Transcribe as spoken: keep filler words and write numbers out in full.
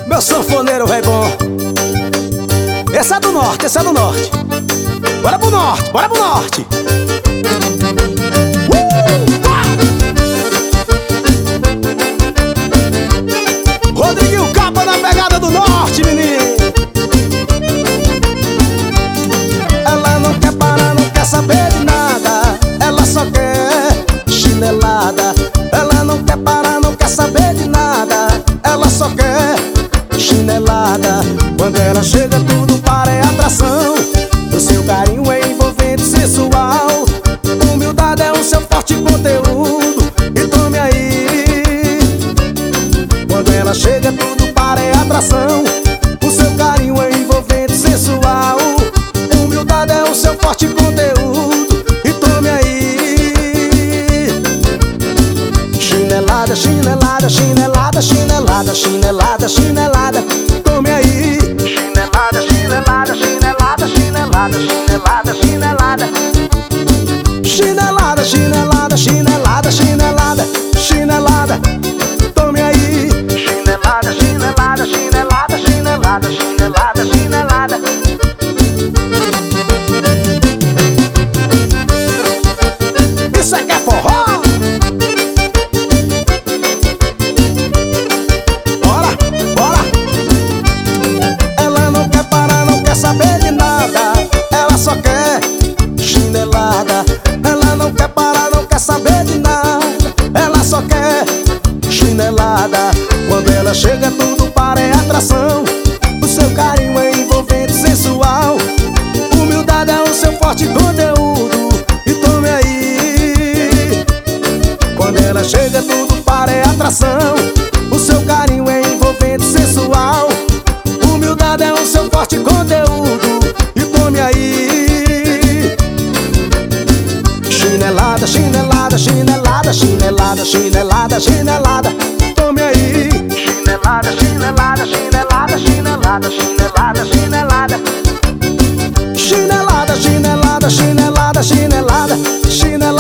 Meu sanfoneiro velho bom. Esse é do norte, esse é do norte. Bora pro norte, bora pro norte. uh! Rodriguinho Capa na pegada do norte, menino. Ela não quer parar, não quer saber de nada. Ela só quer chinelada. Ela não quer parar, não quer saber de nada. Ela só quer chinelada. Quando ela chega tudo para é atração. O seu carinho é envolvente, sensual. Humildade é o seu forte conteúdo. E tome aí. Quando ela chega tudo para é atração. O seu carinho é envolvente, sensual. Humildade é o seu forte conteúdo. E tome aí. Chinelada, chinelada, chinelada, chinelada, chinelada, chinelada. Tome aí. Chinelada, chinelada, chinelada, chinelada, chinelada, chinelada. Chinelada, chinelada, chinelada, chinelada, chinelada. Tome aí. Chinelada, chinelada, chinelada, chinelada, chinelada, chinelada. Isso é que é forró. Bora, bora. Ela não quer parar, não quer saber de nada. Ela só quer chinelada. Ela não quer parar, não quer saber de nada. Ela só quer chinelada. Quando ela chega tudo para é atração. O seu carinho é envolvente, sensual. Humildade é o seu forte conteúdo. E tome aí. Quando ela chega tudo para é atração. O seu carinho é envolvente, sensual. Humildade é o seu forte conteúdo. E tome aí. Chinelada, chinelada, chinelada, chinelada, chinelada, chinelada. Tome aí. Chinelada, chinelada, chinelada, chinelada, chinelada, chinelada. Chinelada, chinelada, chinelada, chinelada, chinelada.